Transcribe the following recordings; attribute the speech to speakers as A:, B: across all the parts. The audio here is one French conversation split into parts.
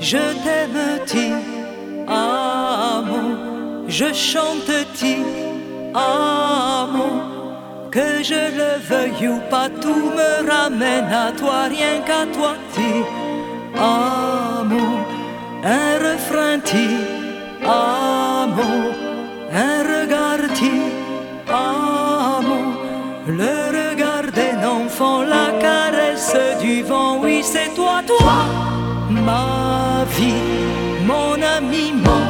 A: je t'aime ti amo, je chante ti amo. Que je le veuille ou pas, tout me ramène à toi, rien qu'à toi ti amo. Un refrain ti amo, un regard ti amo. Le regard d'un enfant, la caresse du vent, oui c'est toi, toi. Ma vie, mon ami, mon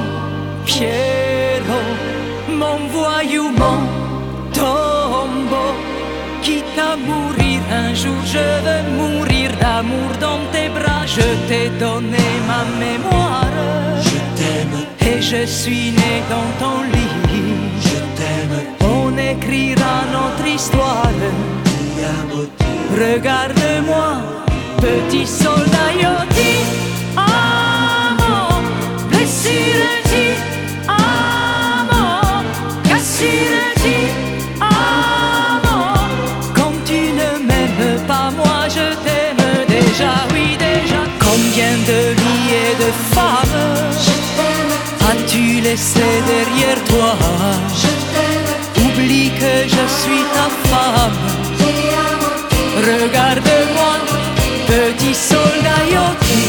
A: Pierrot, mon voyou, mon tombeau. Quitte à mourir un jour, je veux mourir d'amour dans tes bras. Je t'ai donné ma mémoire,
B: je t'aime,
A: et je suis né dans ton lit.
B: je t'aime,
A: On écrira notre histoire.
B: ti amo,
A: Regarde-moi, petit soldat, io ti amo. Blessure ti amo, cassure ti amo. Comme tu ne m'aimes pas, moi je t'aime déjà, oui déjà. Combien de lits et de femmes as-tu laissé derrière toi? Oublie que je suis ta femme. Regarde-moi, petit soldat, io ti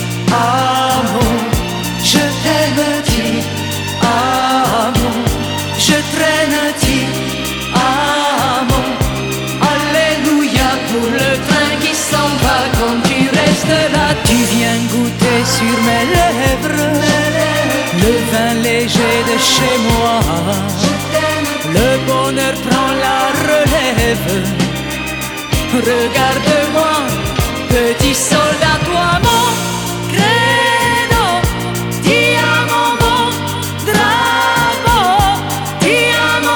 A: amo. Je t'aime ti amo, je traîne ti amo. Alléluia pour le train qui s'en va. Quand tu restes là, tu viens goûter sur mes lèvres le vin léger de chez moi. Le bonheur prend la relève. Regarde-moi, petit soldat, toi mon credo, ti amo mon drago, ti amo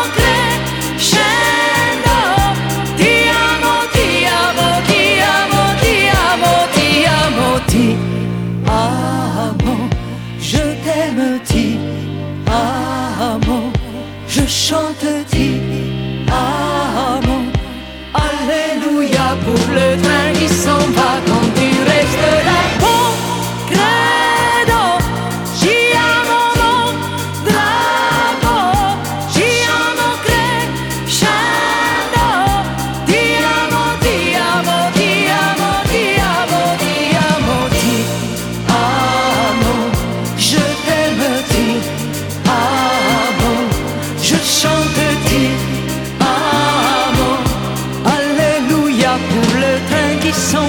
A: crescendo, ti amo, ti amo, ti amo, ti amo, ti amo, ti amo, je t'aime ti amo, je chante ti amo. Alléluia pour le train qui s'en va quand tu restes là. Mon credo, ti amo mon drago, ti amo crescendo, ti amo, ti amo, ti amo, ti amo, ti amo, ti amo. Je t'aime ti amo, je chante ti amo. Alléluia pour le train qui s'en